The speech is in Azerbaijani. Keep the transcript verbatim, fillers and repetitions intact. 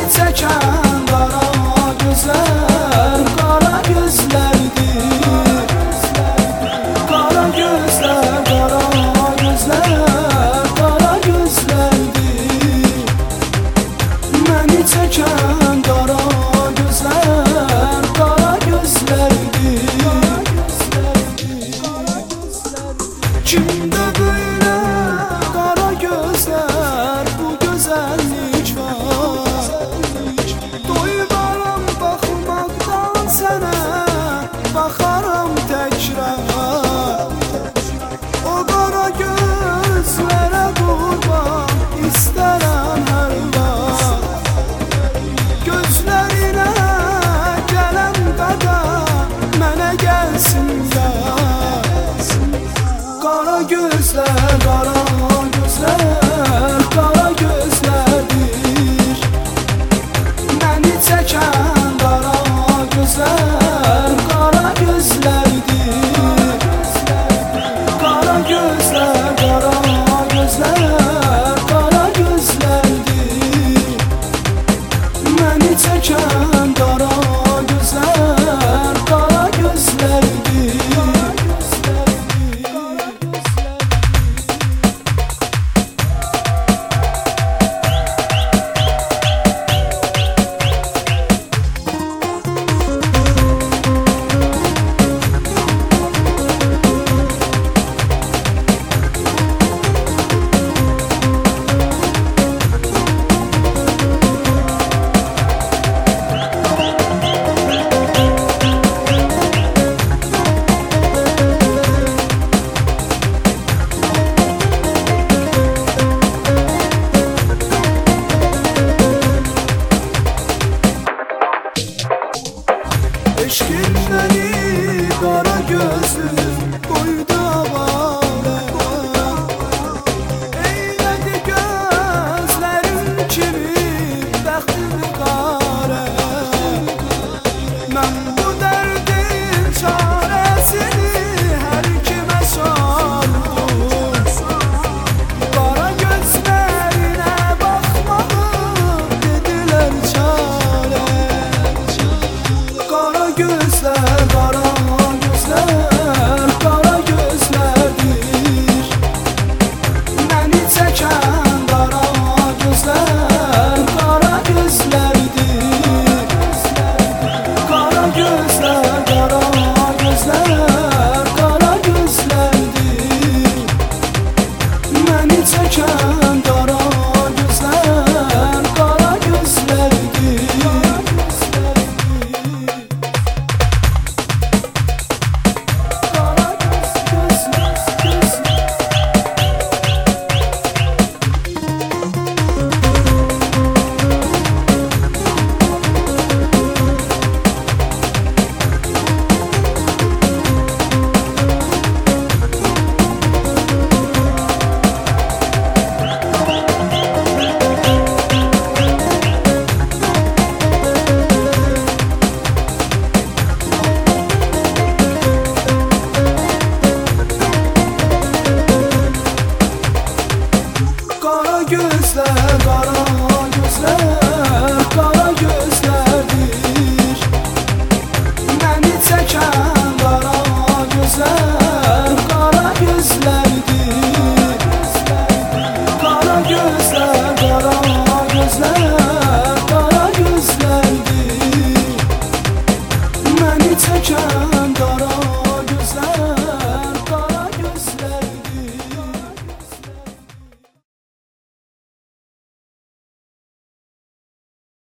çəkən qara gözlər, qara gözlərdir. Qara gözlər, qara gözlər, qara gözlərdir. Məni çəkən qara gözlər, qara gözlərdir. Kimdə belə qara gözlər, bu gözəllik var. Doymaram baxmaqdan sənə, baxaram təkrar. O qara gözlərə qurban istərəm hər vaxt. Gözlərinə gələn qədər mənə gəlsin yar. Qara gözlər, qara gözlər, qara gözlərdir. Məni çəkən qara gözlər, qara gözlərdir. Qara gözlər, qara gözlər, qara gözlərdir. Məni çəkən qara gözlər, qara gözlərdir. Eşkin məni qara gözlüm qoydu avara. Eylədi gözlərim kimi bəxtimi qara. Mən bu dərdin çarəsini hər kimə sordum. Qara gözlərinə baxmadım dedilər çarə. Qara gözlər, qara gözlər, qara gözlərdir. Məni çəkən qara gözlər, qara gözlərdir. Qara gözlər, qara gözlər, qara gözlərdir. Məni çəkən qara gözlər, qara gözlərdir. Qara gözlər, qara gözlər, qara gözlərdir. Məni çəkən qara gözlər, qara gözlərdir. Qara gözlər, qara gözlər, qara gözlərdir. Məni çəkən qara